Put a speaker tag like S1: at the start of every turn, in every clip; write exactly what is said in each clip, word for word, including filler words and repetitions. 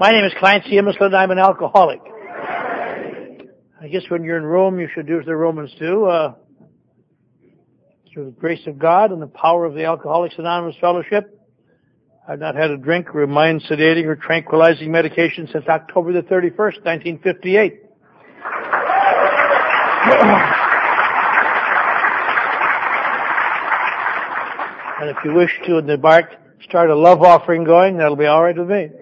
S1: My name is Clancy Immisland. I'm an alcoholic. I guess when you're in Rome, you should do as the Romans do. Uh, through the grace of God and the power of the Alcoholics Anonymous Fellowship, I've not had a drink or a mind-sedating or tranquilizing medication since October the thirty-first, nineteen fifty-eight. And if you wish to, in the bark, start a love offering going, that'll be all right with me.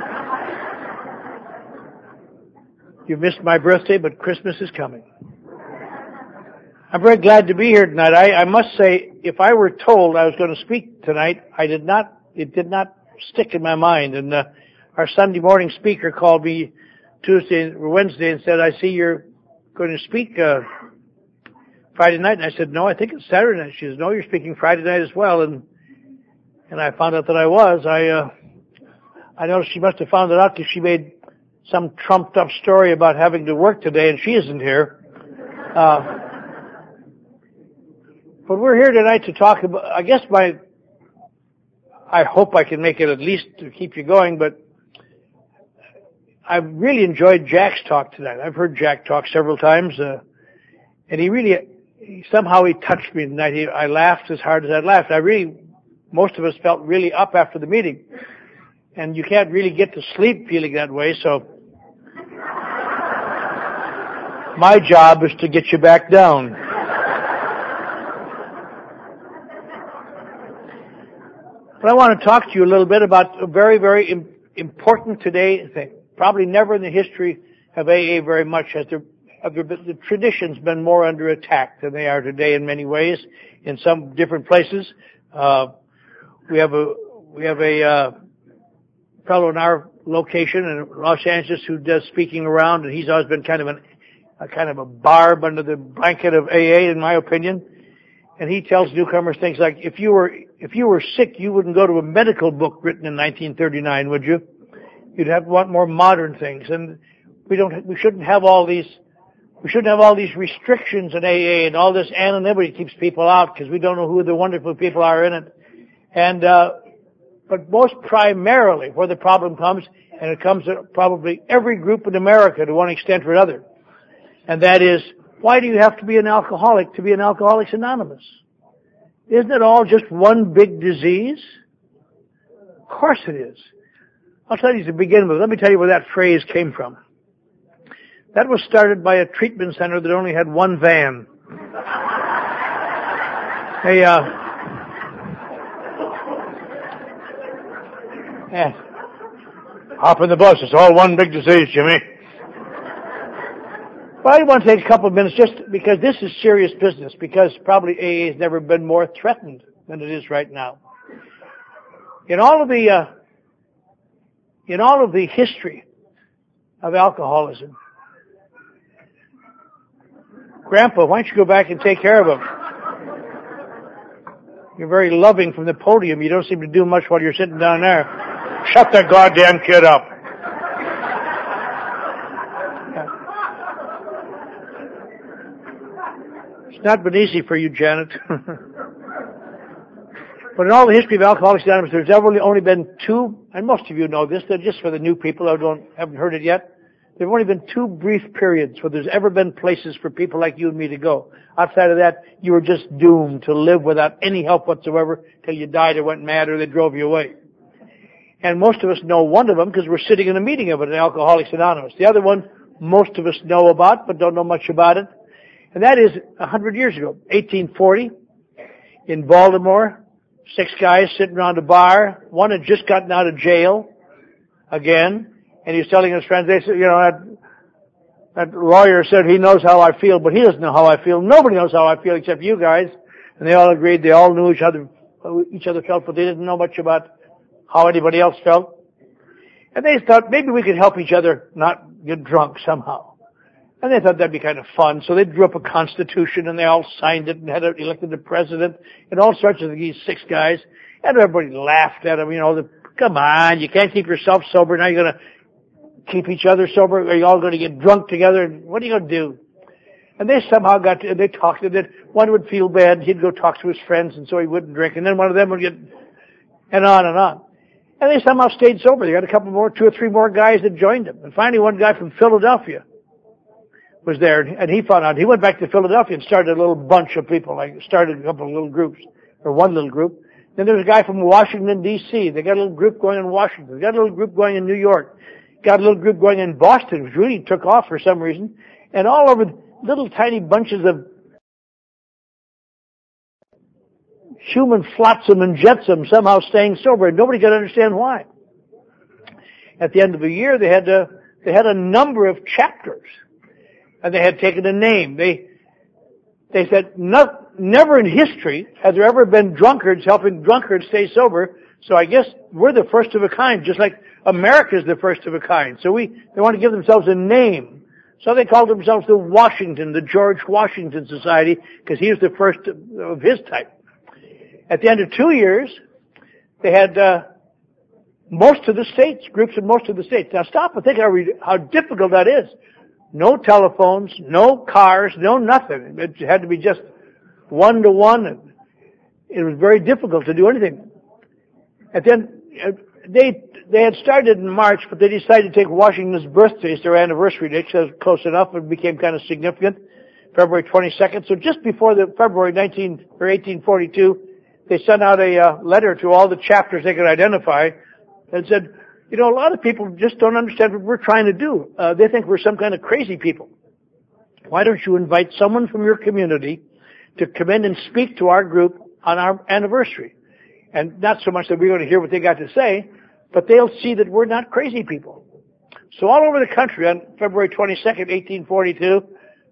S1: You missed my birthday, but Christmas is coming. I'm very glad to be here tonight. I, I must say, if I were told I was going to speak tonight, I did not, it did not stick in my mind. And uh, our Sunday morning speaker called me Tuesday or Wednesday and said, I see you're going to speak uh, Friday night. And I said, no, I think it's Saturday night. She says, no, you're speaking Friday night as well. And and I found out that I was. I uh, I noticed she must have found it out because she made some trumped up story about having to work today, and she isn't here. Uh, but we're here tonight to talk about, I guess my, I hope I can make it at least to keep you going, but I've really enjoyed Jack's talk tonight. I've heard Jack talk several times, uh, and he really, he, somehow he touched me tonight. He, I laughed as hard as I laughed. I really, most of us felt really up after the meeting. And you can't really get to sleep feeling that way, so my job is to get you back down. But I want to talk to you a little bit about a very, very im- important today thing. Probably never in the history of A A very much has there, have there been, the tradition's been more under attack than they are today in many ways, in some different places. Uh, we have a, we have a, uh, fellow in our location in Los Angeles who does speaking around, and he's always been kind of an, a kind of a barb under the blanket of A A, in my opinion. And he tells newcomers things like, if you were, if you were sick, you wouldn't go to a medical book written in nineteen thirty-nine, would you? You'd have to want more modern things. And we don't, we shouldn't have all these, we shouldn't have all these restrictions in A A and all this anonymity keeps people out because we don't know who the wonderful people are in it. And, uh, but most primarily where the problem comes, and it comes to probably every group in America to one extent or another, and that is, why do you have to be an alcoholic to be an Alcoholics Anonymous? Isn't it all just one big disease? Of course it is. I'll tell you to begin with. Let me tell you where that phrase came from. That was started by a treatment center that only had one van. Hey, uh, yeah. Hop in the bus. It's all one big disease, Jimmy. Well, I want to take a couple of minutes just because this is serious business, because probably A A has never been more threatened than it is right now. In all of the, uh, in all of the history of alcoholism, Grandpa, why don't you go back and take care of him? You're very loving from the podium. You don't seem to do much while you're sitting down there. Shut that goddamn kid up. It's not been easy for you, Janet. But in all the history of Alcoholics Anonymous, there's ever only been two, and most of you know this, they're just for the new people who don't, haven't heard it yet. There have only been two brief periods where there's ever been places for people like you and me to go. Outside of that, you were just doomed to live without any help whatsoever till you died or went mad or they drove you away. And most of us know one of them because we're sitting in a meeting of it in Alcoholics Anonymous. The other one, most of us know about but don't know much about it. And that is a hundred years ago, eighteen forty, in Baltimore. Six guys sitting around a bar. One had just gotten out of jail again, and he was telling his friends, they said, you know, that, that lawyer said he knows how I feel, but he doesn't know how I feel. Nobody knows how I feel except you guys. And they all agreed they all knew each other, each other felt, but they didn't know much about how anybody else felt. And they thought maybe we could help each other not get drunk somehow. And they thought that'd be kind of fun. So they drew up a constitution and they all signed it and had it elected the president and all sorts of these six guys. And everybody laughed at them, you know, the, come on, you can't keep yourself sober. Now you're going to keep each other sober. Are you all going to get drunk together? And what are you going to do? And they somehow got to, they talked to it. One would feel bad. He'd go talk to his friends and so he wouldn't drink. And then one of them would get, and on and on. And they somehow stayed sober. They got a couple more, two or three more guys that joined them. And finally one guy from Philadelphia was there, and he found out. He went back to Philadelphia and started a little bunch of people, like started a couple of little groups, or one little group. Then there was a guy from Washington, D C They got a little group going in Washington. They got a little group going in New York. Got a little group going in Boston, which really took off for some reason. And all over little tiny bunches of human flotsam and jetsam somehow staying sober, and nobody could understand why. At the end of the year, they had a, they had a number of chapters, and they had taken a name. They, they said, no, never in history has there ever been drunkards helping drunkards stay sober, so I guess we're the first of a kind, just like America's the first of a kind. So we, they want to give themselves a name. So they called themselves the Washington, the George Washington Society, because he was the first of his type. At the end of two years, they had uh, most of the states, groups in most of the states. Now stop and think how, how difficult that is. No telephones, no cars, no nothing. It had to be just one to one, and it was very difficult to do anything. And then uh, they they had started in March, but they decided to take Washington's birthday as their anniversary date, so it was close enough and became kind of significant, February twenty-second. So just before the February nineteen or eighteen forty-two, they sent out a uh, letter to all the chapters they could identify and said, you know, a lot of people just don't understand what we're trying to do. Uh, they think we're some kind of crazy people. Why don't you invite someone from your community to come in and speak to our group on our anniversary? And not so much that we're going to hear what they got to say, but they'll see that we're not crazy people. So all over the country on February twenty-second, eighteen forty-two,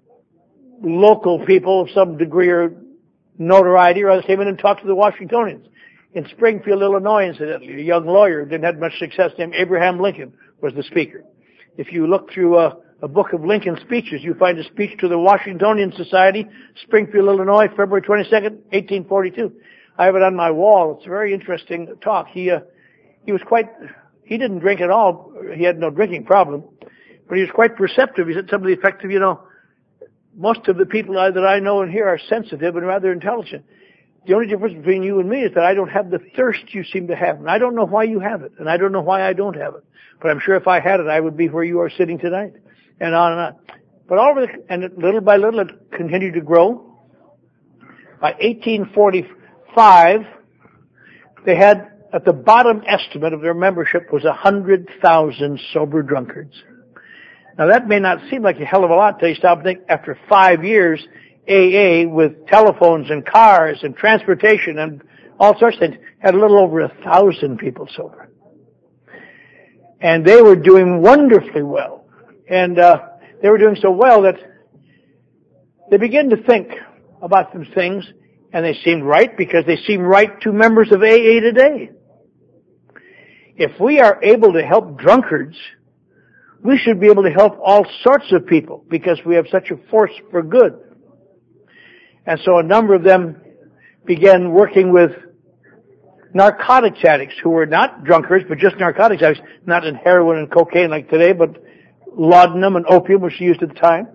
S1: local people of some degree or notoriety or others came in and talked to the Washingtonians. In Springfield, Illinois, incidentally, a young lawyer who didn't have much success named Abraham Lincoln was the speaker. If you look through a, a book of Lincoln speeches, you find a speech to the Washingtonian Society, Springfield, Illinois, February twenty-second, eighteen forty-two. I have it on my wall. It's a very interesting talk. He, uh, he was quite, he didn't drink at all. He had no drinking problem, but he was quite perceptive. He said something to the effect of, you know, most of the people that I know and hear are sensitive and rather intelligent. The only difference between you and me is that I don't have the thirst you seem to have, and I don't know why you have it, and I don't know why I don't have it. But I'm sure if I had it, I would be where you are sitting tonight, and on and on. But all over the, and little by little, it continued to grow. By eighteen forty-five, they had, at the bottom estimate of their membership was one hundred thousand sober drunkards. Now that may not seem like a hell of a lot until you stop and think, after five years, A A with telephones and cars and transportation and all sorts of things had a little over a thousand people sober. And they were doing wonderfully well. And uh, they were doing so well that they began to think about some things, and they seemed right because they seemed right to members of A A today. If we are able to help drunkards, we should be able to help all sorts of people because we have such a force for good. And so a number of them began working with narcotics addicts who were not drunkards, but just narcotics addicts, not in heroin and cocaine like today, but laudanum and opium, which they used at the time.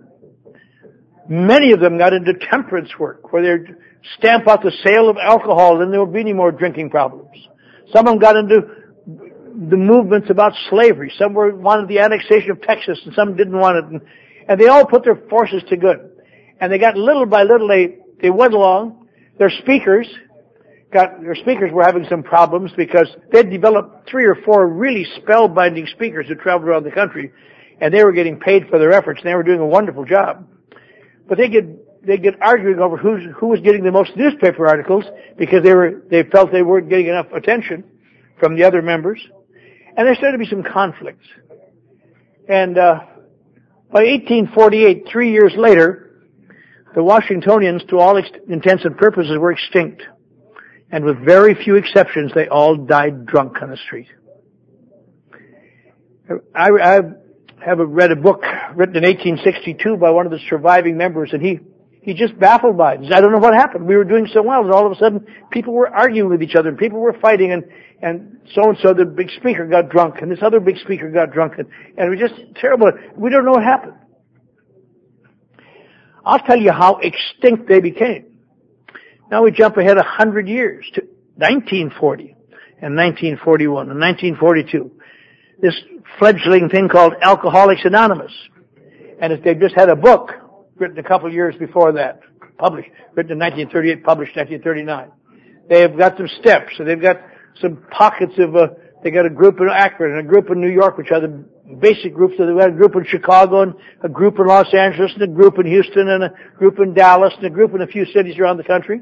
S1: Many of them got into temperance work, where they'd stamp out the sale of alcohol, and there would be any more drinking problems. Some of them got into the movements about slavery. Some were wanted the annexation of Texas, and some didn't want it. And, and they all put their forces to good. And they got little by little, they, they went along. Their speakers got, their speakers were having some problems because they'd developed three or four really spellbinding speakers who traveled around the country, and they were getting paid for their efforts, and they were doing a wonderful job. But they get, they get arguing over who's, who was getting the most newspaper articles because they were, they felt they weren't getting enough attention from the other members. And there started to be some conflicts. And, uh, by eighteen forty-eight, three years later, the Washingtonians, to all ex- intents and purposes, were extinct. And with very few exceptions, they all died drunk on the street. I, I have read a book written in eighteen sixty-two by one of the surviving members, and he, he just baffled by it. He said, I don't know what happened. We were doing so well, and all of a sudden, people were arguing with each other, and people were fighting, and, and so-and-so, the big speaker, got drunk, and this other big speaker got drunk, and, and it was just terrible. We don't know what happened. I'll tell you how extinct they became. Now we jump ahead a hundred years to nineteen forty. and nineteen forty-one. In nineteen forty-two, this fledgling thing called Alcoholics Anonymous. And they've just had a book written a couple of years before that, published, written in nineteen thirty-eight, published in nineteen thirty-nine. They've got some steps, so they've got some pockets of, uh, they got a group in Akron and a group in New York, which are the basic groups. So they've got a group in Chicago and a group in Los Angeles and a group in Houston and a group in Dallas and a group in a few cities around the country.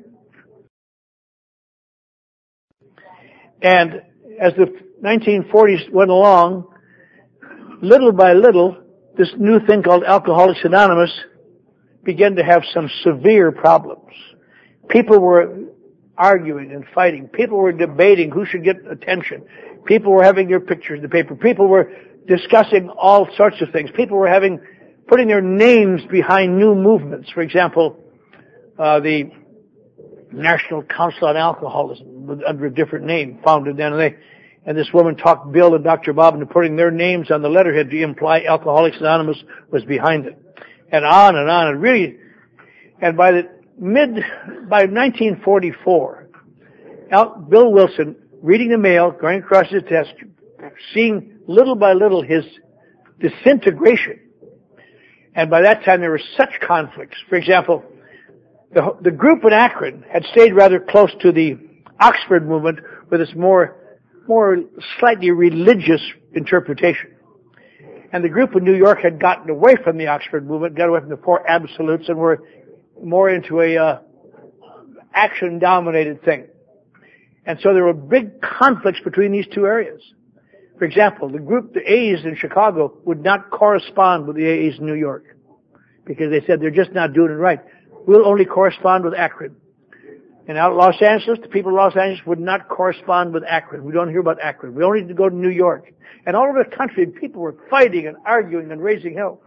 S1: And as the nineteen forties went along, little by little, this new thing called Alcoholics Anonymous began to have some severe problems. People were arguing and fighting. People were debating who should get attention. People were having their pictures in the paper. People were discussing all sorts of things. People were having, putting their names behind new movements. For example, uh, the National Council on Alcoholism, under a different name, founded then, and they, and this woman talked Bill and Doctor Bob into putting their names on the letterhead to imply Alcoholics Anonymous was behind it. And on and on, and really, and by the mid, by nineteen forty-four, Al, Bill Wilson, reading the mail, going across his desk, seeing little by little his disintegration. And by that time there were such conflicts. For example, the, the group in Akron had stayed rather close to the Oxford movement with its more, more slightly religious interpretation. And the group in New York had gotten away from the Oxford movement, got away from the four absolutes, and were more into a uh, action-dominated thing. And so there were big conflicts between these two areas. For example, the group, the A's in Chicago, would not correspond with the A's in New York because they said they're just not doing it right. We'll only correspond with Akron. And out of Los Angeles, the people of Los Angeles would not correspond with Akron. We don't hear about Akron. We only need to go to New York. And all over the country, people were fighting and arguing and raising hell.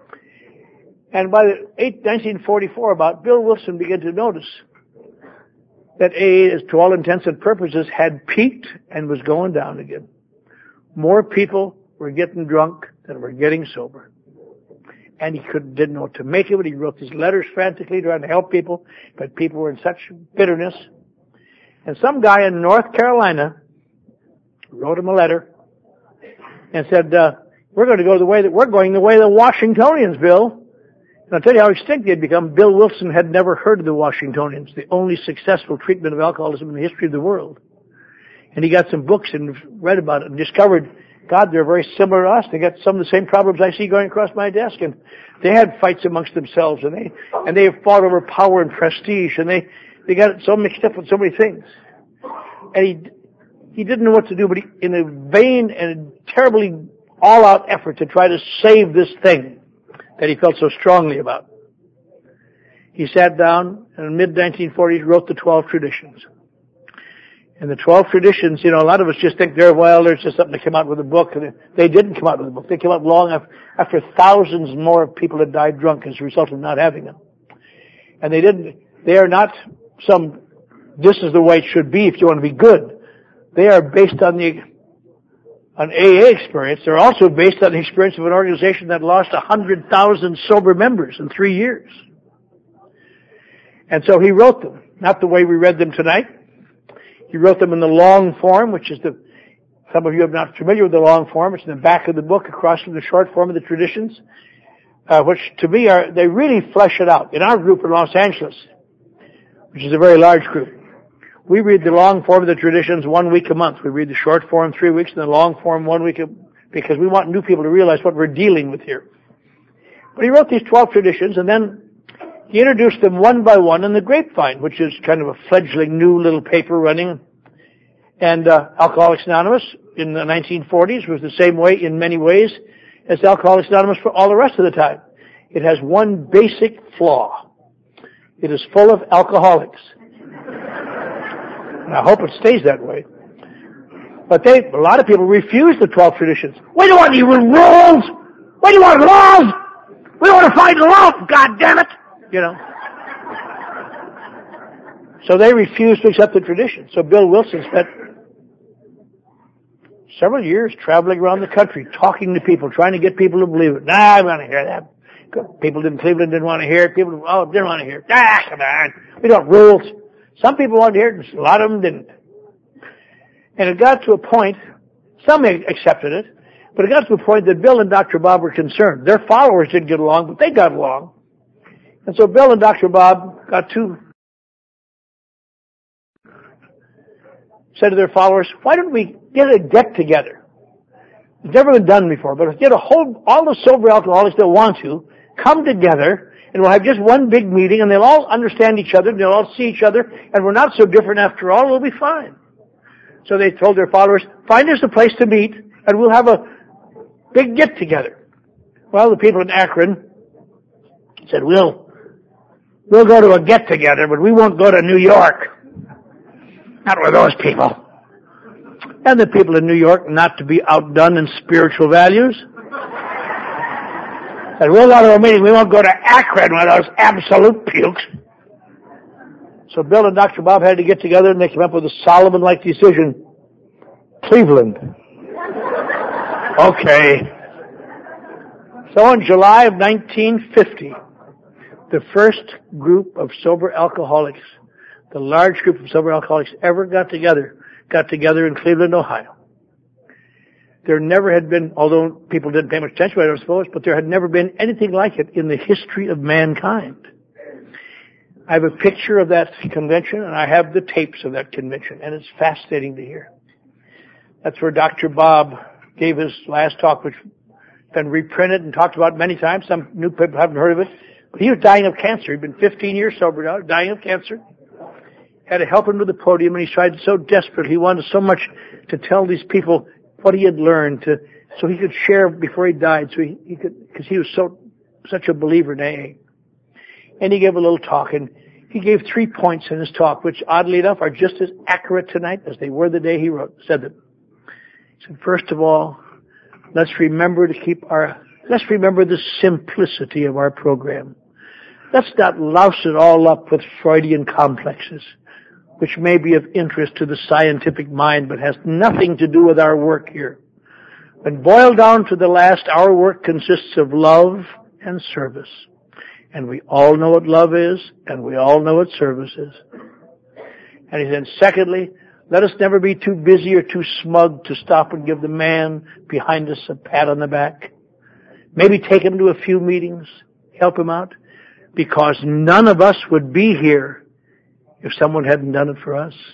S1: And by the nineteen forty-four, about, Bill Wilson began to notice that A A, to all intents and purposes, had peaked and was going down again. More people were getting drunk than were getting sober. And he could, didn't know what to make of it. He wrote these letters frantically trying to help people, but people were in such bitterness. And some guy in North Carolina wrote him a letter and said, uh, we're going to go the way that, we're going the way of the Washingtonians, Bill. And I'll tell you how extinct he had become. Bill Wilson had never heard of the Washingtonians, the only successful treatment of alcoholism in the history of the world. And he got some books and read about it and discovered, God, they're very similar to us. They got some of the same problems I see going across my desk. And they had fights amongst themselves, and they, and they fought over power and prestige, and they, they got so mixed up with so many things. And he, he didn't know what to do, but he, in a vain and terribly all-out effort to try to save this thing that he felt so strongly about, he sat down and in the mid nineteen forties wrote the twelve traditions. And the twelve traditions, you know, a lot of us just think they're, well, there's just something that came out with a book. And they didn't come out with a book. They came out long after, after thousands more people had died drunk as a result of not having them. And they didn't, they are not some, this is the way it should be if you want to be good. They are based on the, on A A experience. They're also based on the experience of an organization that lost one hundred thousand sober members in three years. And so he wrote them, not the way we read them tonight. He wrote them in the long form, which is the, some of you are not familiar with the long form. It's in the back of the book across from the short form of the traditions, uh, which to me are, they really flesh it out. In our group in Los Angeles, which is a very large group, we read the long form of the traditions one week a month. We read the short form three weeks and the long form one week a, because we want new people to realize what we're dealing with here. But he wrote these twelve traditions, and then he introduced them one by one in the Grapevine, which is kind of a fledgling new little paper running. And uh, Alcoholics Anonymous in the nineteen forties was the same way in many ways as Alcoholics Anonymous for all the rest of the time. It has one basic flaw. It is full of alcoholics. And I hope it stays that way. But they, a lot of people refuse the twelve traditions. We don't want any rules! We don't want laws! We don't want to find law, God damn it! You know. So they refused to accept the tradition. So Bill Wilson spent several years traveling around the country, talking to people, trying to get people to believe it. Nah, I don't want to hear that. People in Cleveland didn't want to hear it. People, oh, didn't want to hear it. Ah, come on. We don't rules. Some people wanted to hear it, a lot of them didn't. And it got to a point, some accepted it, but it got to a point that Bill and Doctor Bob were concerned. Their followers didn't get along, but they got along. And so Bill and Doctor Bob got two, said to their followers, why don't we get a get together? It's never been done before, but let's get a whole, all the sober alcoholics that want to, come together, and we'll have just one big meeting, and they'll all understand each other, and they'll all see each other, and we're not so different after all, we'll be fine. So they told their followers, find us a place to meet, and we'll have a big get-together. Well, the people in Akron said, we'll, we'll go to a get-together, but we won't go to New York. Not with those people. And the people in New York, not to be outdone in spiritual values, said, we'll go to a meeting, we won't go to Akron with those absolute pukes. So Bill and Doctor Bob had to get together and they came up with a Solomon-like decision. Cleveland. Okay. So in July of nineteen fifty, the first group of sober alcoholics, the large group of sober alcoholics ever got together, got together in Cleveland, Ohio. There never had been, although people didn't pay much attention to it, I suppose, but there had never been anything like it in the history of mankind. I have a picture of that convention, and I have the tapes of that convention, and it's fascinating to hear. That's where Doctor Bob gave his last talk, which has been reprinted and talked about many times. Some new people haven't heard of it. But he was dying of cancer. He'd been fifteen years sober now, dying of cancer. Had to help him to the podium, and he tried so desperately. He wanted so much to tell these people what he had learned, to so he could share before he died, so he, he could, because he was so such a believer in A A. And he gave a little talk, and he gave three points in his talk, which oddly enough are just as accurate tonight as they were the day he wrote, said them. He said, first of all, let's remember to keep our, let's remember the simplicity of our program. Let's not louse it all up with Freudian complexes, which may be of interest to the scientific mind, but has nothing to do with our work here. When boiled down to the last, our work consists of love and service. And we all know what love is, and we all know what service is. And he said, secondly, let us never be too busy or too smug to stop and give the man behind us a pat on the back. Maybe take him to a few meetings, help him out, because none of us would be here if someone hadn't done it for us.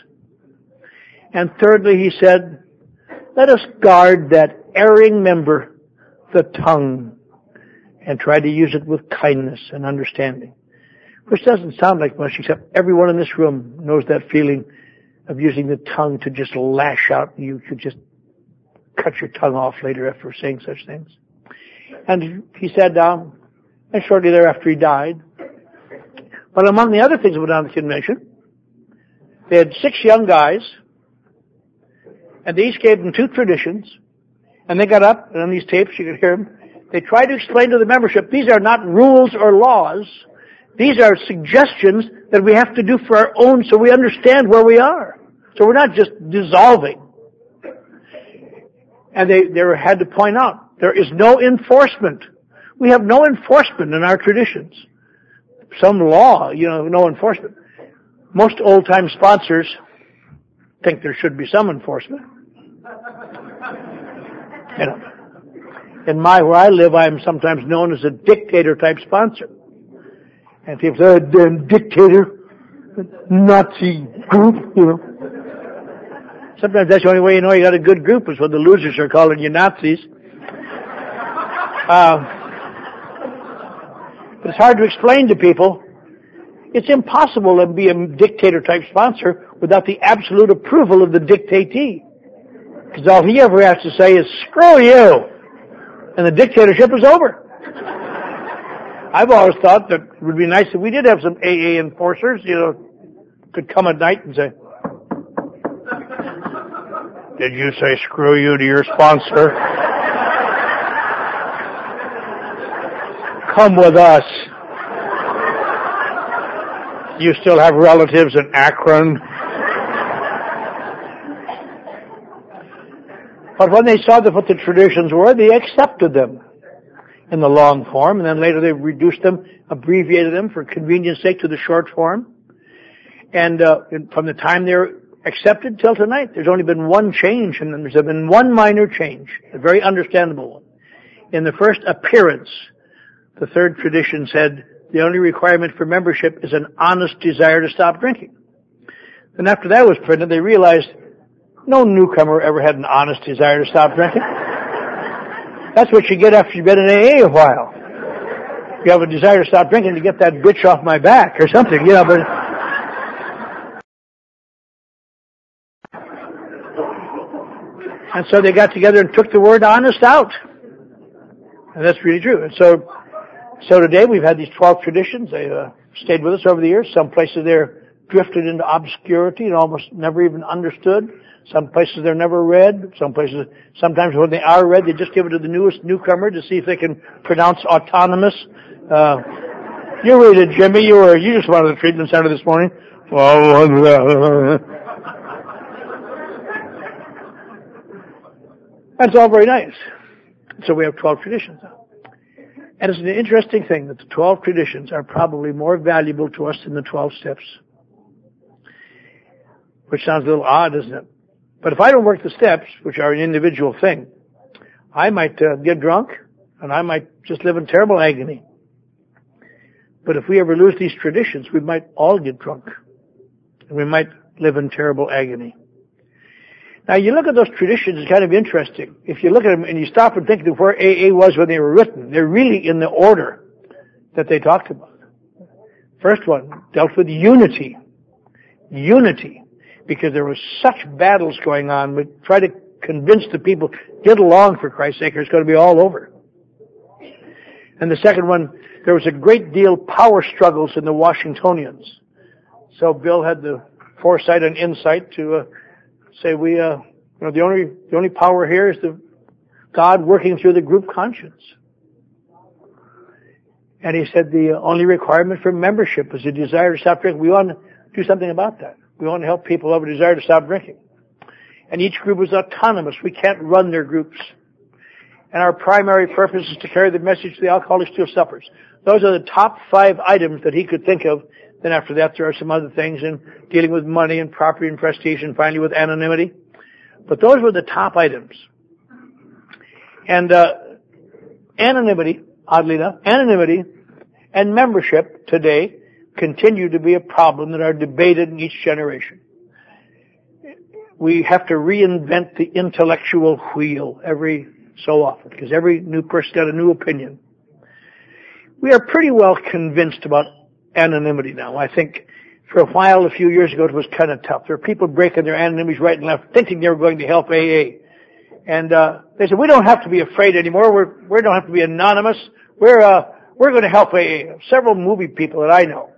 S1: And thirdly, he said, let us guard that erring member, the tongue, and try to use it with kindness and understanding. Which doesn't sound like much, except everyone in this room knows that feeling of using the tongue to just lash out, and you could just cut your tongue off later after saying such things. And he sat down, and shortly thereafter he died. But among the other things that went on at the convention, they had six young guys, and they each gave them two traditions, and they got up, and on these tapes you could hear them, they tried to explain to the membership, these are not rules or laws. These are suggestions that we have to do for our own so we understand where we are. So we're not just dissolving. And they, they had to point out, there is no enforcement. We have no enforcement in our traditions. Some law, you know, no enforcement. Most old-time sponsors think there should be some enforcement. You know. In my, where I live, I am sometimes known as a dictator-type sponsor. And people say, oh, damn dictator, Nazi group, you know. Sometimes that's the only way you know you got a good group is when the losers are calling you Nazis. Uh, but it's hard to explain to people. It's impossible to be a dictator-type sponsor without the absolute approval of the dictatee. Because all he ever has to say is, screw you! And the dictatorship is over. I've always thought that it would be nice if we did have some A A enforcers, you know, could come at night and say, did you say screw you to your sponsor? Come with us. You still have relatives in Akron. But when they saw that what the traditions were, they accepted them in the long form, and then later they reduced them, abbreviated them for convenience sake to the short form. And uh, from the time they were accepted till tonight. There's only been one change, and there's been one minor change, a very understandable one. In the first appearance, the third tradition said the only requirement for membership is an honest desire to stop drinking. And after that was printed, they realized no newcomer ever had an honest desire to stop drinking. That's what you get after you've been in A A a while. You have a desire to stop drinking to get that bitch off my back or something, you know, but... And so they got together and took the word honest out. And that's really true. And so, so today we've had these twelve traditions. They've uh, stayed with us over the years. Some places they're drifted into obscurity and almost never even understood. Some places they're never read. Some places, sometimes when they are read, they just give it to the newest newcomer to see if they can pronounce autonomous. Uh, you read it, Jimmy. You were, you just wanted the treatment center this morning. That's all very nice. So we have twelve traditions now. And it's an interesting thing that the twelve traditions are probably more valuable to us than the twelve steps. Which sounds a little odd, isn't it? But if I don't work the steps, which are an individual thing, I might uh, get drunk, and I might just live in terrible agony. But if we ever lose these traditions, we might all get drunk. And we might live in terrible agony. Now, you look at those traditions, it's kind of interesting. If you look at them and you stop and think of where A A was when they were written, they're really in the order that they talked about. First one dealt with unity. Unity. Because there was such battles going on, we try to convince the people, get along for Christ's sake, or it's going to be all over. And the second one, there was a great deal power struggles in the Washingtonians. So Bill had the foresight and insight to uh, say we, uh, you know, the only the only power here is the God working through the group conscience. And he said the only requirement for membership is a desire to stop drinking. We want to do something about that. We want to help people who have a desire to stop drinking. And each group is autonomous. We can't run their groups. And our primary purpose is to carry the message to the alcoholics who suffers. Those are the top five items that he could think of. Then after that, there are some other things in dealing with money and property and prestige, and finally with anonymity. But those were the top items. And uh, anonymity, oddly enough, anonymity and membership today continue to be a problem that are debated in each generation. We have to reinvent the intellectual wheel every so often, because every new person's got a new opinion. We are pretty well convinced about anonymity now. I think for a while, a few years ago, it was kind of tough. There were people breaking their anonymities right and left, thinking they were going to help A A. And uh, they said, we don't have to be afraid anymore. We're, we don't have to be anonymous. We're uh, we're going to help A A. Several movie people that I know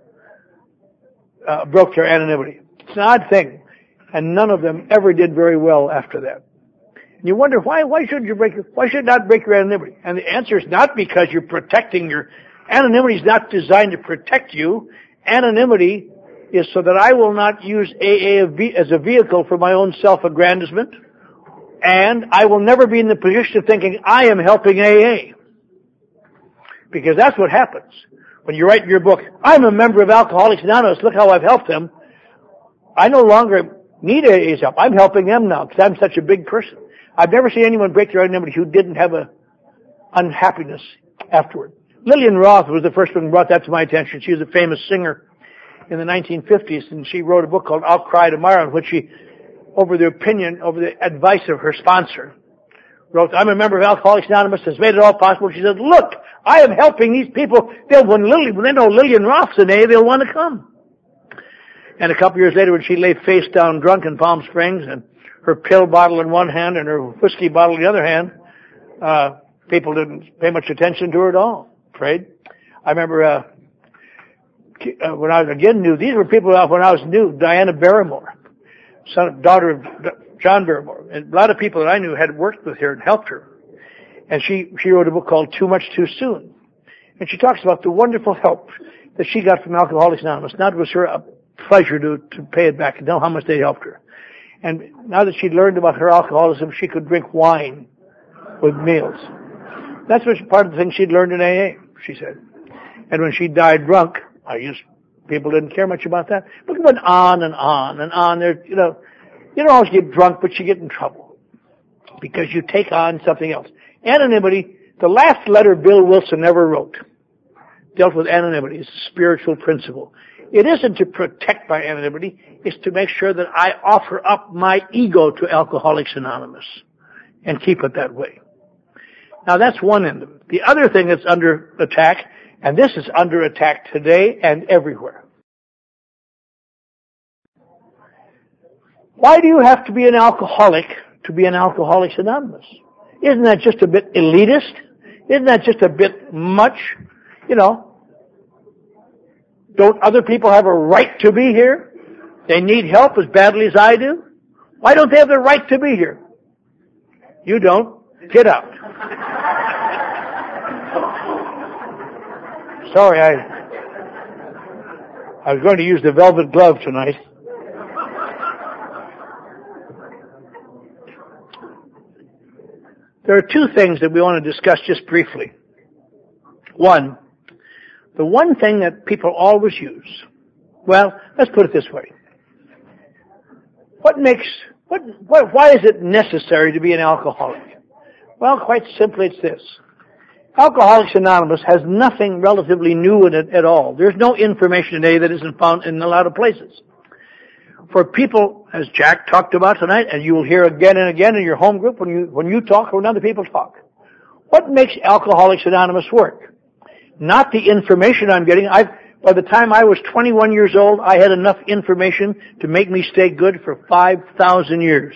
S1: uh, broke their anonymity. It's an odd thing. And none of them ever did very well after that. And you wonder, why Why should you break, why should not break your anonymity? And the answer is not because you're protecting your, anonymity is not designed to protect you. Anonymity is so that I will not use A A as a vehicle for my own self-aggrandizement. And I will never be in the position of thinking I am helping A A. Because that's what happens. When you write in your book, I'm a member of Alcoholics Anonymous, look how I've helped them. I no longer need A A's help. I'm helping them now because I'm such a big person. I've never seen anyone break their anonymity who didn't have a unhappiness afterward. Lillian Roth was the first one who brought that to my attention. She was a famous singer in the nineteen fifties, and she wrote a book called I'll Cry Tomorrow, in which she, over the opinion, over the advice of her sponsor, wrote, I'm a member of Alcoholics Anonymous, has made it all possible. She said, look, I am helping these people. They'll, when Lily, when they know Lillian Roth's in A A, they'll want to come. And a couple years later, when she lay face down drunk in Palm Springs, and her pill bottle in one hand and her whiskey bottle in the other hand, uh, people didn't pay much attention to her at all, afraid. I remember, uh, uh, when I was again new, these were people when I was new, Diana Barrymore, son, daughter of John Barrymore. And a lot of people that I knew had worked with her and helped her. And she, she wrote a book called Too Much Too Soon. And she talks about the wonderful help that she got from Alcoholics Anonymous. Not was her a pleasure to, to pay it back and know how much they helped her. And now that she'd learned about her alcoholism, she could drink wine with meals. That's what part of the things she'd learned in A A, she said. And when she died drunk, I used, people didn't care much about that. But it went on and on and on. There, you know, You don't always get drunk, but you get in trouble because you take on something else. Anonymity, the last letter Bill Wilson ever wrote, dealt with anonymity. It's a spiritual principle. It isn't to protect my anonymity. It's to make sure that I offer up my ego to Alcoholics Anonymous and keep it that way. Now that's one end of it. The other thing that's under attack, and this is under attack today and everywhere. Why do you have to be an alcoholic to be an Alcoholics Anonymous? Isn't that just a bit elitist? Isn't that just a bit much? You know, don't other people have a right to be here? They need help as badly as I do. Why don't they have the right to be here? You don't. Get out. Sorry, I I was going to use the velvet glove tonight. There are two things that we want to discuss just briefly. One, the one thing that people always use. Well, let's put it this way. What makes, what, what, why is it necessary to be an alcoholic? Well, quite simply it's this. Alcoholics Anonymous has nothing relatively new in it at all. There's no information today that isn't found in a lot of places. For people, as Jack talked about tonight, and you will hear again and again in your home group when you, when you talk or when other people talk. What makes Alcoholics Anonymous work? Not the information I'm getting. I've, by the time I was twenty-one years old, I had enough information to make me stay good for five thousand years.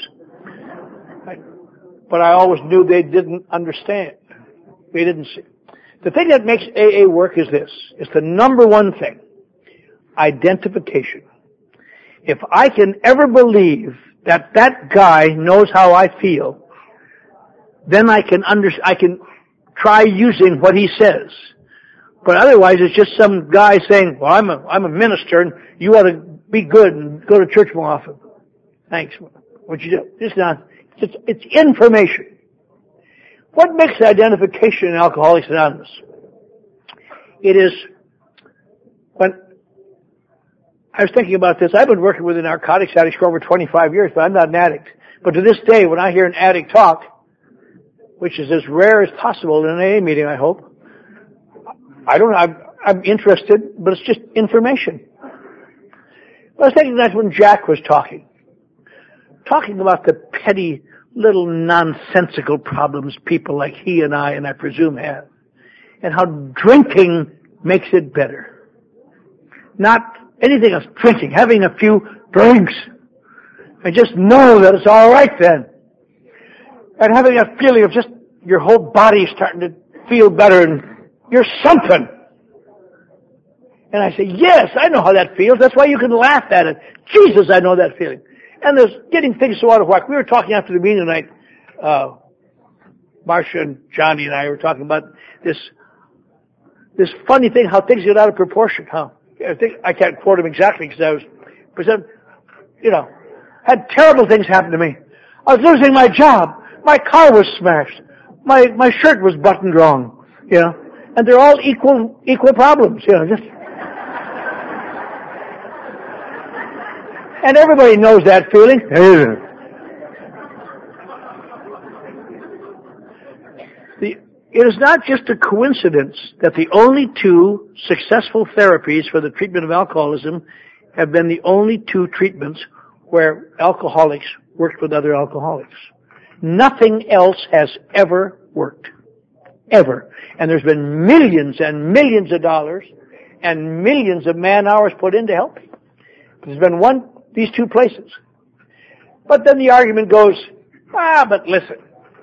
S1: But I always knew they didn't understand. They didn't see. The thing that makes A A work is this. It's the number one thing. Identification. If I can ever believe that that guy knows how I feel, then I can under, I can try using what he says. But otherwise, it's just some guy saying, well, I'm a, I'm a minister and you ought to be good and go to church more often. Thanks. What you do? It's not, it's, it's information. What makes identification in Alcoholics Anonymous? It is, when, I was thinking about this, I've been working with the narcotics addicts for over twenty-five years, but I'm not an addict. But to this day, when I hear an addict talk, which is as rare as possible in an A A meeting, I hope, I don't know, I'm, I'm interested, but it's just information. But I was thinking that when Jack was talking, talking about the petty, little nonsensical problems people like he and I, and I presume have, and how drinking makes it better. Not anything else, drinking, having a few drinks, and just know that it's all right then. And having a feeling of just your whole body starting to feel better and you're something. And I say, yes, I know how that feels. That's why you can laugh at it. Jesus, I know that feeling. And there's getting things so out of whack. We were talking after the meeting tonight, uh, Marcia and Johnny and I were talking about this, this funny thing, how things get out of proportion, huh? I think, I can't quote him exactly because I was, present, you know, had terrible things happen to me. I was losing my job. My car was smashed. My, my shirt was buttoned wrong, you know. And they're all equal, equal problems, you know, just. And everybody knows that feeling. The, it is not just a coincidence that the only two successful therapies for the treatment of alcoholism have been the only two treatments where alcoholics worked with other alcoholics. Nothing else has ever worked. Ever. And there's been millions and millions of dollars and millions of man hours put in to help people. There's been one, these two places. But then the argument goes, ah, but listen.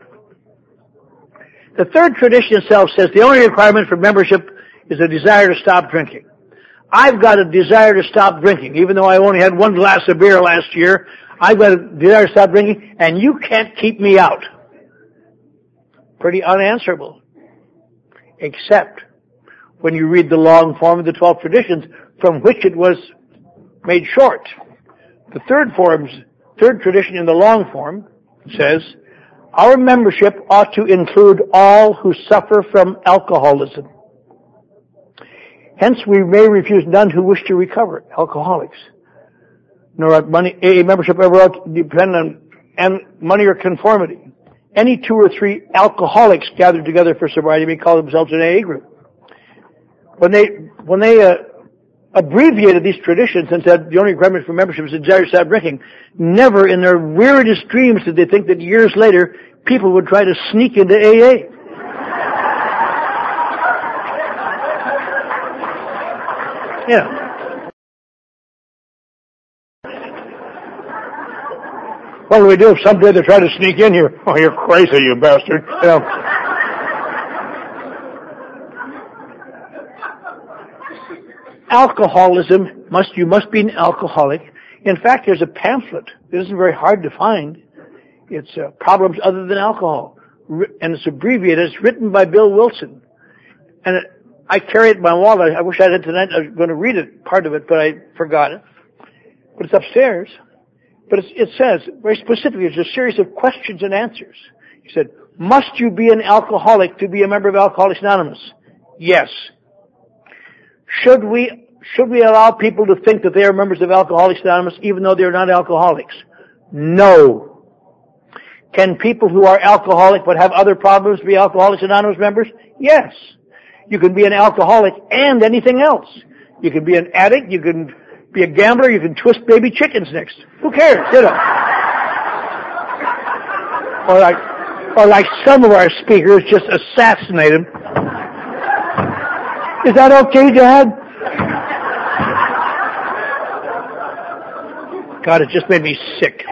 S1: The third tradition itself says the only requirement for membership is a desire to stop drinking. I've got a desire to stop drinking, even though I only had one glass of beer last year. I've got a desire to stop drinking, and you can't keep me out. Pretty unanswerable. Except when you read the long form of the twelve traditions, from which it was made short. The third form's, third tradition in the long form says, our membership ought to include all who suffer from alcoholism. Hence, we may refuse none who wish to recover, alcoholics. nor ought money, A A membership ever ought to depend on and money or conformity. Any two or three alcoholics gathered together for sobriety may call themselves an A A group. When they, when they, uh, abbreviated these traditions and said the only requirement for membership is a desire to stop drinking, never in their weirdest dreams did they think that years later people would try to sneak into A A. Yeah. What do we do if someday they try to sneak in here? Oh, you're crazy, you bastard. You know. Alcoholism, must you must be an alcoholic. In fact, there's a pamphlet. It isn't very hard to find. It's uh, Problems Other Than Alcohol. And it's abbreviated. It's written by Bill Wilson. And it, I carry it in my wallet. I wish I had it tonight. I was going to read it, part of it, but I forgot it. But it's upstairs. But it's, it says, very specifically, it's a series of questions and answers. He said, must you be an alcoholic to be a member of Alcoholics Anonymous? Yes. Should we, should we allow people to think that they are members of Alcoholics Anonymous even though they're not alcoholics? No. Can people who are alcoholic but have other problems be Alcoholics Anonymous members? Yes. You can be an alcoholic and anything else. You can be an addict, you can be a gambler, you can twist baby chickens next. Who cares, you know? Or like, or like some of our speakers, just assassinate him. Is that okay, Dad? God, it just made me sick.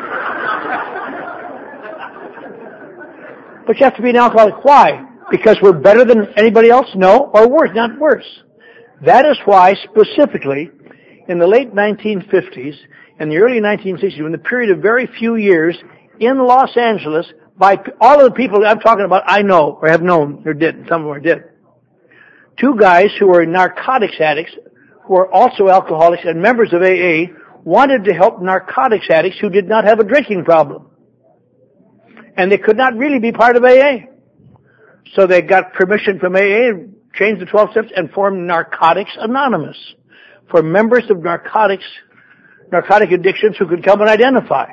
S1: But you have to be an alcoholic. Why? Because we're better than anybody else? No. Or worse, not worse. That is why, specifically, in the late nineteen fifties and the early nineteen sixties, in the period of very few years, in Los Angeles, by all of the people I'm talking about, I know, or have known, or did, some of them are dead. Two guys who were narcotics addicts, who were also alcoholics and members of A A, wanted to help narcotics addicts who did not have a drinking problem. And they could not really be part of A A. So they got permission from A A, changed the twelve steps, and formed Narcotics Anonymous for members of narcotics, narcotic addictions who could come and identify.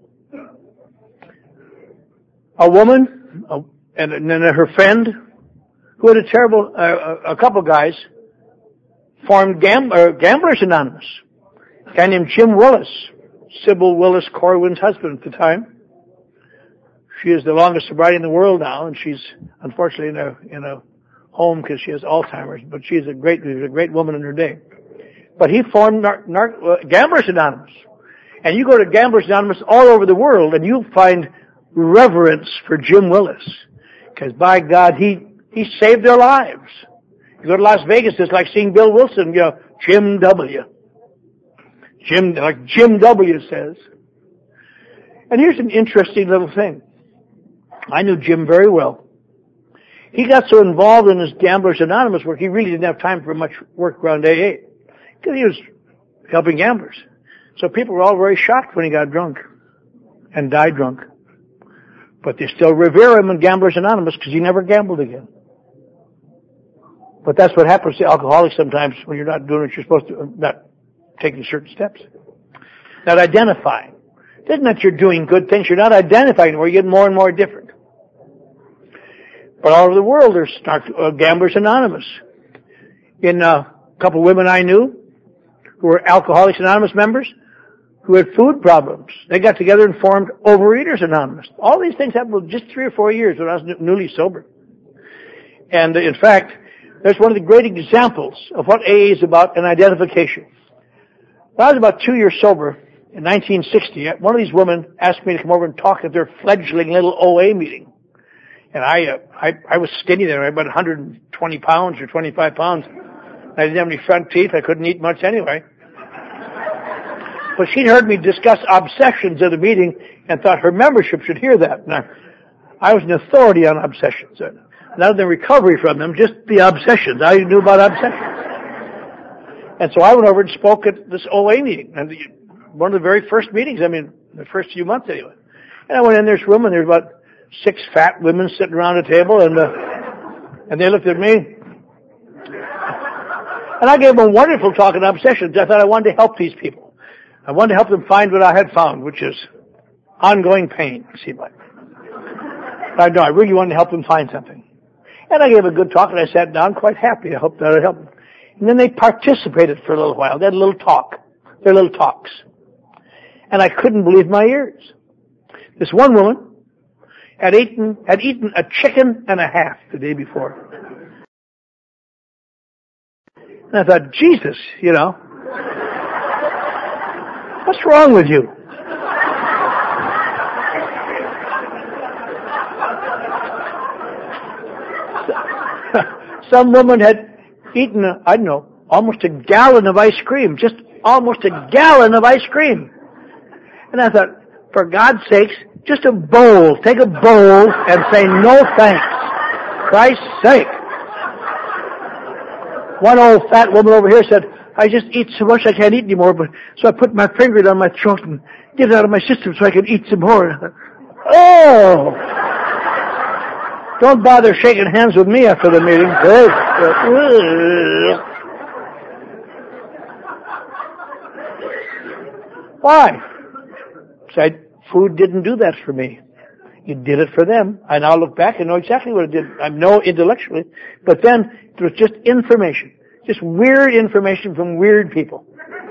S1: A woman, a, and, and then her friend, who had a terrible, uh, a couple guys, formed Gam- uh, Gamblers Anonymous. A guy named Jim Willis, Sybil Willis Corwin's husband at the time. She is the longest sobriety in the world now, and she's unfortunately in a in a home because she has Alzheimer's. But she's a great, she's a great woman in her day. But he formed nar- nar- uh, Gamblers Anonymous, and you go to Gamblers Anonymous all over the world, and you'll find reverence for Jim Willis, because by God, he he saved their lives. You go to Las Vegas, it's like seeing Bill Wilson, you know, Jim W. Jim, like Jim W. says. And here's an interesting little thing. I knew Jim very well. He got so involved in his Gamblers Anonymous work, he really didn't have time for much work around A A. Because he was helping gamblers. So people were all very shocked when he got drunk and died drunk. But they still revere him in Gamblers Anonymous because he never gambled again. But that's what happens to alcoholics sometimes when you're not doing what you're supposed to, not taking certain steps. Not identifying. It isn't that you're doing good things, you're not identifying where you get more and more different. But all over the world there's uh, Gamblers Anonymous. In uh, a couple of women I knew who were Alcoholics Anonymous members who had food problems. They got together and formed Overeaters Anonymous. All these things happened with just three or four years when I was newly sober. And uh, in fact, there's one of the great examples of what A A is about, an identification. When I was about two years sober, in nineteen sixty, one of these women asked me to come over and talk at their fledgling little O A meeting. And I, uh, I, I was skinny then, about one hundred twenty pounds or twenty-five pounds. I didn't have any front teeth. I couldn't eat much anyway. But she'd heard me discuss obsessions at a meeting and thought her membership should hear that. Now, I was an authority on obsessions. Not the recovery from them, just the obsessions. I knew about obsessions. And so I went over and spoke at this O A meeting. And the, one of the very first meetings, I mean, the first few months anyway. And I went in this room and there was about six fat women sitting around a table and, uh, and they looked at me. And I gave them a wonderful talk on obsessions. I thought I wanted to help these people. I wanted to help them find what I had found, which is ongoing pain. See, but I know I really wanted to help them find something. And I gave a good talk, and I sat down quite happy. I hope that would help them. And then they participated for a little while. They had a little talk. Their little talks. And I couldn't believe my ears. This one woman had eaten, had eaten a chicken and a half the day before. And I thought, Jesus, you know, what's wrong with you? Some woman had eaten, a, I don't know, almost a gallon of ice cream, just almost a gallon of ice cream. And I thought, for God's sakes, just a bowl. Take a bowl and say no thanks. Christ's sake. One old fat woman over here said, I just eat so much I can't eat anymore, but so I put my finger down my throat and get it out of my system so I can eat some more. Oh! Don't bother shaking hands with me after the meeting. Why? Said, food didn't do that for me. It did it for them. I now look back and know exactly what it did. I know intellectually, but then it was just information. Just weird information from weird people.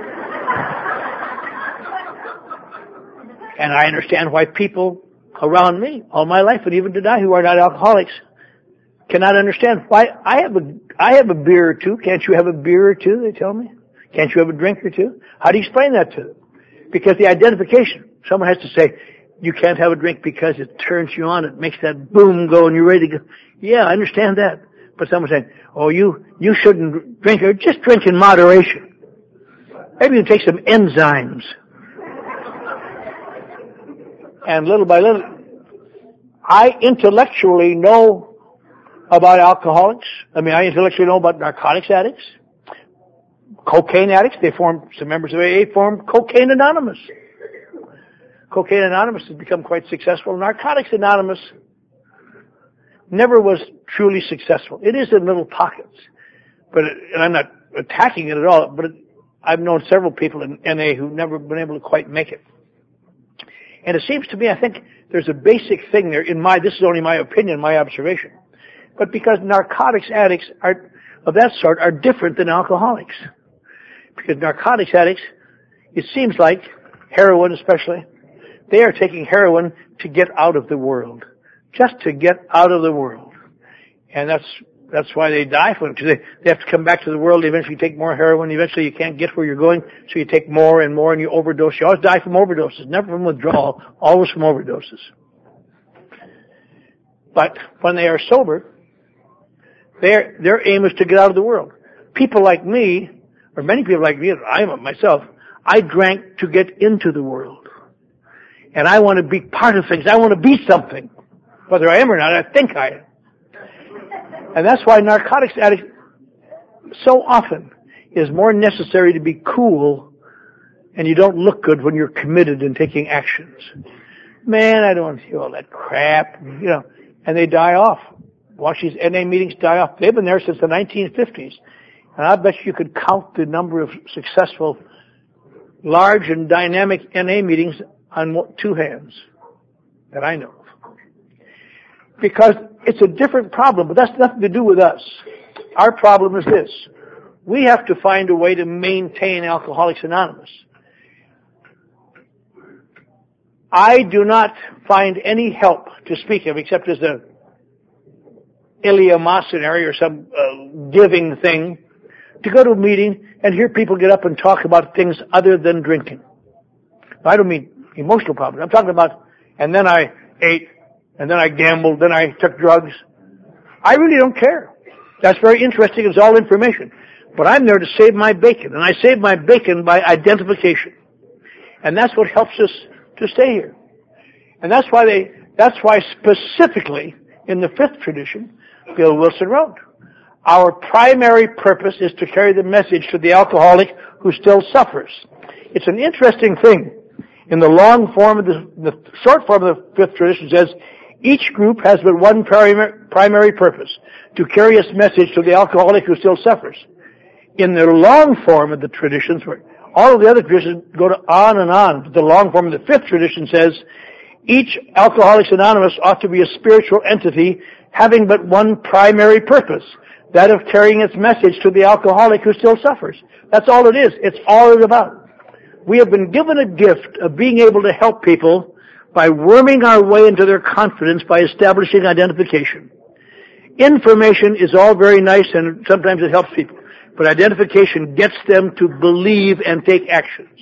S1: And I understand why people around me all my life, and even today, who are not alcoholics, cannot understand why I have a I have a beer or two. Can't you have a beer or two? They tell me. Can't you have a drink or two? How do you explain that to them? Because the identification. Someone has to say, you can't have a drink because it turns you on. It makes that boom go, and you're ready to go. Yeah, I understand that. But someone's saying, oh, you you shouldn't drink, or just drink in moderation. Maybe you can take some enzymes. And little by little, I intellectually know about alcoholics. I mean, I intellectually know about narcotics addicts, cocaine addicts. They form, some members of A A form Cocaine Anonymous. Cocaine Anonymous has become quite successful. Narcotics Anonymous never was truly successful. It is in little pockets, but it, and I'm not attacking it at all. But it, I've known several people in N A who've never been able to quite make it. And it seems to me, I think there's a basic thing there in my, this is only my opinion, my observation. But because narcotics addicts are, of that sort are different than alcoholics. Because narcotics addicts, it seems like, heroin especially, they are taking heroin to get out of the world. Just to get out of the world. And that's, that's why they die from it. Because they, they have to come back to the world, they eventually take more heroin, eventually you can't get where you're going, so you take more and more and you overdose. You always die from overdoses, never from withdrawal, always from overdoses. But when they are sober, their, their aim is to get out of the world. People like me, or many people like me, I am myself, I drank to get into the world. And I want to be part of things. I want to be something. Whether I am or not, I think I am. And that's why narcotics addicts so often is more necessary to be cool, and you don't look good when you're committed in taking actions. Man, I don't want to see all that crap, you know. And they die off. Watch these N A meetings die off. They've been there since the nineteen fifties. And I bet you could count the number of successful, large and dynamic N A meetings on two hands that I know of. Because it's a different problem, but that's nothing to do with us. Our problem is this. We have to find a way to maintain Alcoholics Anonymous. I do not find any help to speak of except as a eleemosynary or some uh, giving thing to go to a meeting and hear people get up and talk about things other than drinking. I don't mean emotional problems. I'm talking about, and then I ate, and then I gambled, then I took drugs. I really don't care. That's very interesting. It's all information. But I'm there to save my bacon, and I save my bacon by identification. And that's what helps us to stay here. And that's why they, that's why specifically in the fifth tradition, Bill Wilson wrote, our primary purpose is to carry the message to the alcoholic who still suffers. It's an interesting thing. In the long form of the, the short form of the fifth tradition says, each group has but one primary, primary purpose, to carry its message to the alcoholic who still suffers. In the long form of the traditions, All of the other traditions go to on and on. The long form of the fifth tradition says, each Alcoholics Anonymous ought to be a spiritual entity having but one primary purpose, that of carrying its message to the alcoholic who still suffers. That's all it is. It's all it's about. We have been given a gift of being able to help people by worming our way into their confidence by establishing identification. Information is all very nice and sometimes it helps people, but identification gets them to believe and take actions.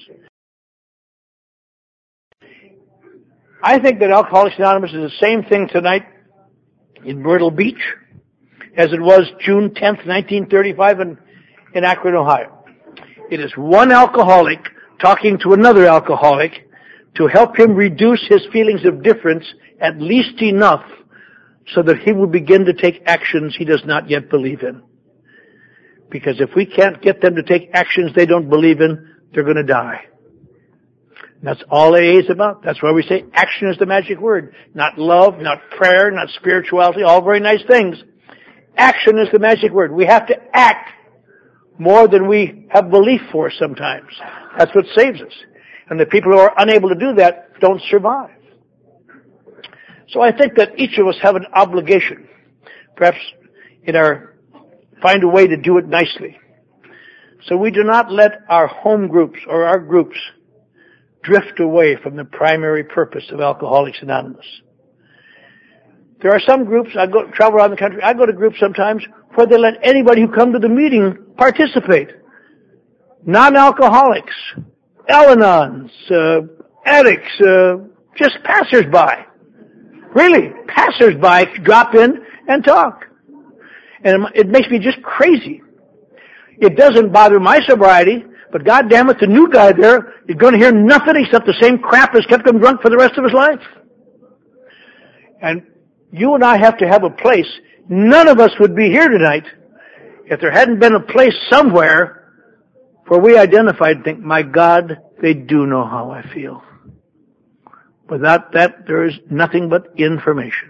S1: I think that Alcoholics Anonymous is the same thing tonight in Myrtle Beach as it was June tenth, nineteen thirty-five in, in Akron, Ohio. It is one alcoholic talking to another alcoholic to help him reduce his feelings of difference at least enough so that he will begin to take actions he does not yet believe in. Because if we can't get them to take actions they don't believe in, they're going to die. That's all A A is about. That's why we say action is the magic word. Not love, not prayer, not spirituality, all very nice things. Action is the magic word. We have to act more than we have belief for sometimes. That's what saves us. And the people who are unable to do that don't survive. So I think that each of us have an obligation, perhaps in our, find a way to do it nicely. So we do not let our home groups or our groups drift away from the primary purpose of Alcoholics Anonymous. There are some groups, I go travel around the country, I go to groups sometimes where they let anybody who come to the meeting participate. Non-alcoholics, Al-Anons, uh, addicts, uh, just passers-by. Really, passers-by drop in and talk. And it makes me just crazy. It doesn't bother my sobriety, but God damn it, the new guy there is going to hear nothing except the same crap that's kept him drunk for the rest of his life. And you and I have to have a place. None of us would be here tonight if there hadn't been a place somewhere where we identified and think, my God, they do know how I feel. Without that, there is nothing but information.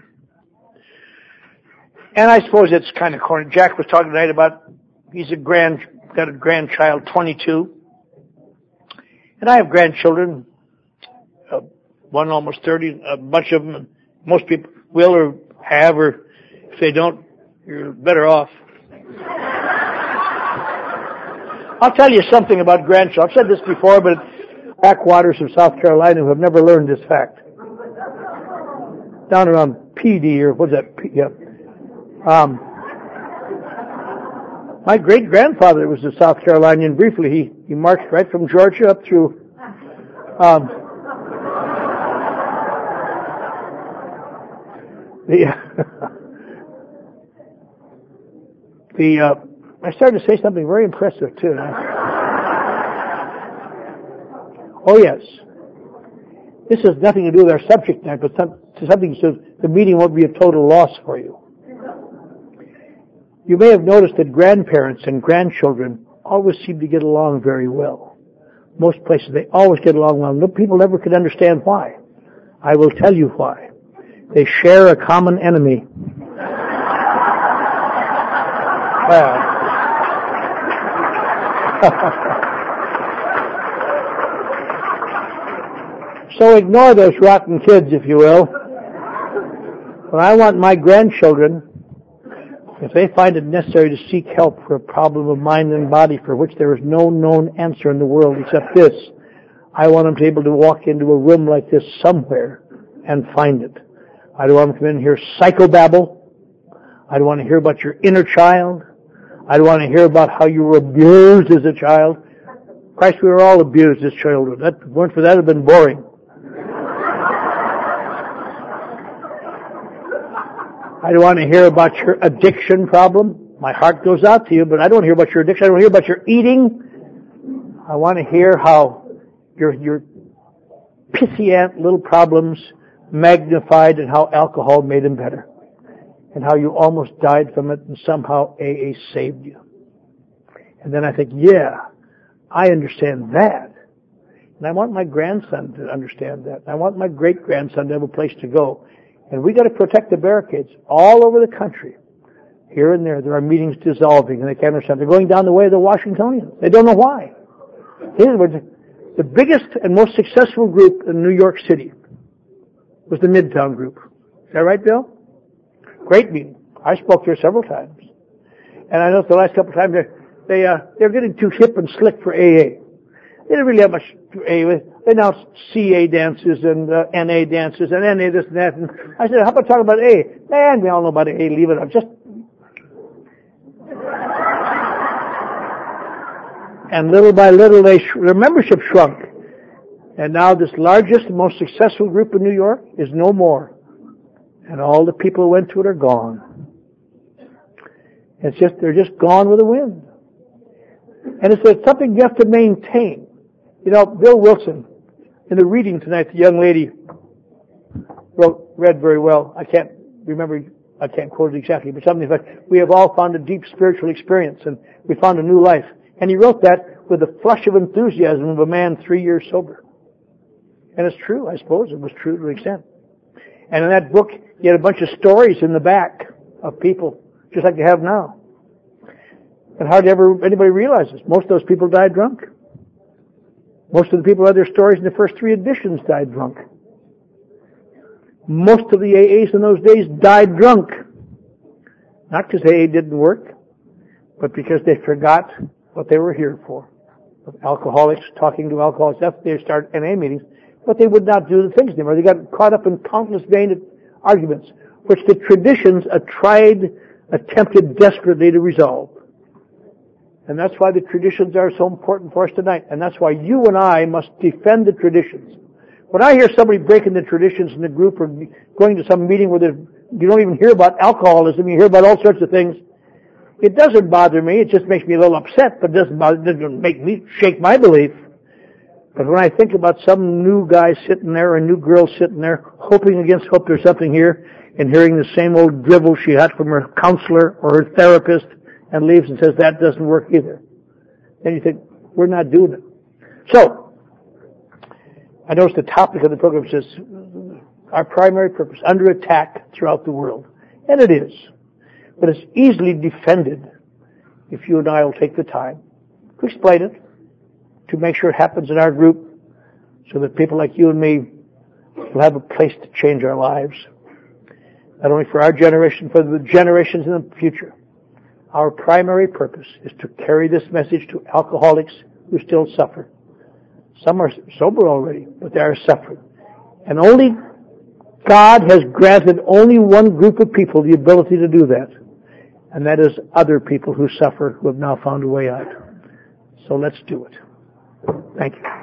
S1: And I suppose it's kind of corny. Jack was talking tonight about, he's a grand, got a grandchild, twenty-two. And I have grandchildren, uh, one almost thirty, a bunch of them, most people will or have, or if they don't, you're better off. I'll tell you something about grandchildren. I've said this before, but backwaters of South Carolina who have never learned this fact. Down around P D, or what's that? P, yeah. Um, my great-grandfather was a South Carolinian briefly. He, he marched right from Georgia up through, um, the, the, uh, I started to say something very impressive too. Oh yes. This has nothing to do with our subject tonight, but some, something so the meeting won't be a total loss for you. You may have noticed that grandparents and grandchildren always seem to get along very well. Most places they always get along well. No, people never could understand why. I will tell you why. They share a common enemy. Well. So ignore those rotten kids, if you will. But I want my grandchildren, if they find it necessary to seek help for a problem of mind and body for which there is no known answer in the world except this, I want them to be able to walk into a room like this somewhere and find it. I don't want them to come in and hear psychobabble. I don't want to hear about your inner child. I don't want to hear about how you were abused as a child. Christ, we were all abused as children. That, if it weren't for that, it would have been boring. I don't want to hear about your addiction problem. My heart goes out to you, but I don't hear about your addiction. I don't hear about your eating. I want to hear how your your pissant little problems magnified and how alcohol made them better. And how you almost died from it and somehow A A saved you. And then I think, yeah, I understand that. And I want my grandson to understand that. I want my great-grandson to have a place to go. And we got to protect the barricades all over the country. Here and there, there are meetings dissolving, and they can't understand. They're going down the way of the Washingtonians. They don't know why. In other words, the biggest and most successful group in New York City was the Midtown Group. Is that right, Bill? Great meeting. I spoke here several times. And I know the last couple of times they're, they, uh, they're getting too hip and slick for A A. They didn't really have much for A A. They announced C A dances and uh, N A dances and N A this and that. And I said, how about talking about A A? Man, we all know about A A. Leave it up. Just And little by little, they sh- their membership shrunk. And now this largest, most successful group in New York is no more. And all the people who went to it are gone. It's just, they're just gone with the wind. And it's, it's something you have to maintain. You know, Bill Wilson, in the reading tonight, the young lady wrote, read very well. I can't remember, I can't quote it exactly, but something like, we have all found a deep spiritual experience and we found a new life. And he wrote that with the flush of enthusiasm of a man three years sober. And it's true, I suppose. It was true to an extent. And in that book, you had a bunch of stories in the back of people, just like you have now. And hardly ever anybody realizes. Most of those people died drunk. Most of the people who had their stories in the first three editions died drunk. Most of the A As in those days died drunk. Not because A A didn't work, but because they forgot what they were here for. Alcoholics talking to alcoholics after they start N A meetings, but they would not do the things anymore. They got caught up in countless vain arguments, which the traditions uh, tried, attempted desperately to resolve. And that's why the traditions are so important for us tonight. And that's why you and I must defend the traditions. When I hear somebody breaking the traditions in the group or going to some meeting where you don't even hear about alcoholism, you hear about all sorts of things, it doesn't bother me. It just makes me a little upset, but it doesn't bother, it doesn't make me shake my belief. But when I think about some new guy sitting there, or a new girl sitting there, hoping against hope there's something here, and hearing the same old drivel she had from her counselor or her therapist, and leaves and says that doesn't work either, then you think, we're not doing it. So, I noticed the topic of the program says, our primary purpose, under attack throughout the world. And it is. But it's easily defended if you and I will take the time to explain it, to make sure it happens in our group, so that people like you and me will have a place to change our lives. Not only for our generation, for the generations in the future. Our primary purpose is to carry this message to alcoholics who still suffer. Some are sober already, but they are suffering. And only God has granted only one group of people the ability to do that. And that is other people who suffer, who have now found a way out. So let's do it. Thank you.